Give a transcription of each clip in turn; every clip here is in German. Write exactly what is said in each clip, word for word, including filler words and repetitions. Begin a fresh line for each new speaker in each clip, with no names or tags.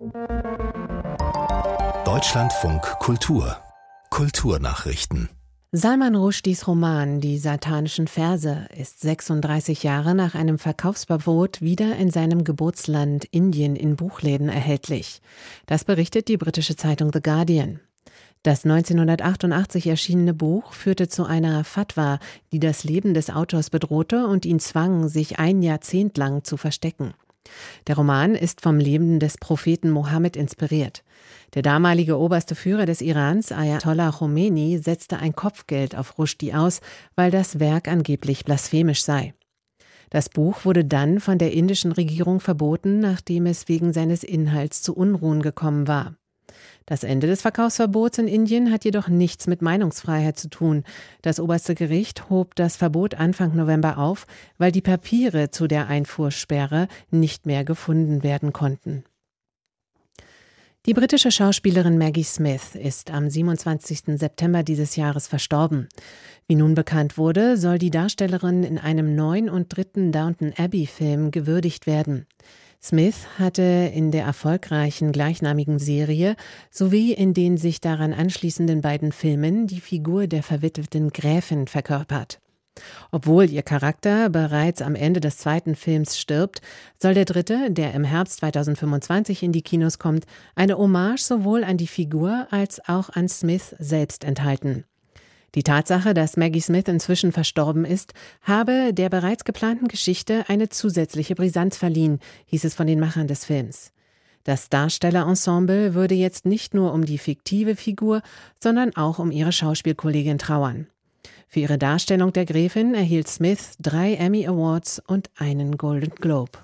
Deutschlandfunk Kultur Kulturnachrichten.
Salman Rushdies Roman »Die satanischen Verse« ist sechsunddreißig Jahre nach einem Verkaufsverbot wieder in seinem Geburtsland Indien in Buchläden erhältlich. Das berichtet die britische Zeitung The Guardian. Das neunzehnhundertachtundachtzig erschienene Buch führte zu einer Fatwa, die das Leben des Autors bedrohte und ihn zwang, sich ein Jahrzehnt lang zu verstecken. Der Roman ist vom Leben des Propheten Mohammed inspiriert. Der damalige oberste Führer des Irans, Ayatollah Khomeini, setzte ein Kopfgeld auf Rushdie aus, weil das Werk angeblich blasphemisch sei. Das Buch wurde dann von der indischen Regierung verboten, nachdem es wegen seines Inhalts zu Unruhen gekommen war. Das Ende des Verkaufsverbots in Indien hat jedoch nichts mit Meinungsfreiheit zu tun. Das oberste Gericht hob das Verbot Anfang November auf, weil die Papiere zu der Einfuhrsperre nicht mehr gefunden werden konnten. Die britische Schauspielerin Maggie Smith ist am siebenundzwanzigsten September dieses Jahres verstorben. Wie nun bekannt wurde, soll die Darstellerin in einem neuen und dritten Downton Abbey-Film gewürdigt werden. Smith hatte in der erfolgreichen gleichnamigen Serie sowie in den sich daran anschließenden beiden Filmen die Figur der verwitweten Gräfin verkörpert. Obwohl ihr Charakter bereits am Ende des zweiten Films stirbt, soll der dritte, der im Herbst zweitausendfünfundzwanzig in die Kinos kommt, eine Hommage sowohl an die Figur als auch an Smith selbst enthalten. Die Tatsache, dass Maggie Smith inzwischen verstorben ist, habe der bereits geplanten Geschichte eine zusätzliche Brisanz verliehen, hieß es von den Machern des Films. Das Darstellerensemble würde jetzt nicht nur um die fiktive Figur, sondern auch um ihre Schauspielkollegin trauern. Für ihre Darstellung der Gräfin erhielt Smith drei Emmy Awards und einen Golden Globe.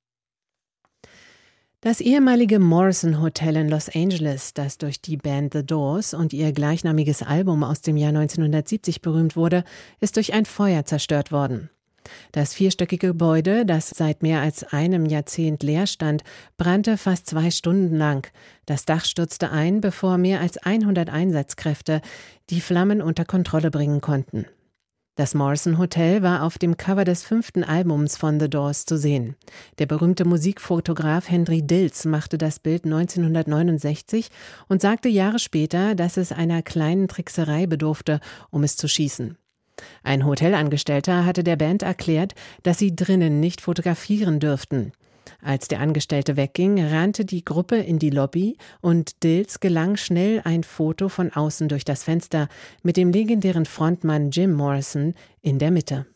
Das ehemalige Morrison Hotel in Los Angeles, das durch die Band The Doors und ihr gleichnamiges Album aus dem Jahr neunzehnhundertsiebzig berühmt wurde, ist durch ein Feuer zerstört worden. Das vierstöckige Gebäude, das seit mehr als einem Jahrzehnt leer stand, brannte fast zwei Stunden lang. Das Dach stürzte ein, bevor mehr als hundert Einsatzkräfte die Flammen unter Kontrolle bringen konnten. Das Morrison Hotel war auf dem Cover des fünften Albums von The Doors zu sehen. Der berühmte Musikfotograf Henry Dills machte das Bild neunzehnhundertneunundsechzig und sagte Jahre später, dass es einer kleinen Trickserei bedurfte, um es zu schießen. Ein Hotelangestellter hatte der Band erklärt, dass sie drinnen nicht fotografieren dürften. Als der Angestellte wegging, rannte die Gruppe in die Lobby und Dills gelang schnell ein Foto von außen durch das Fenster mit dem legendären Frontmann Jim Morrison in der Mitte.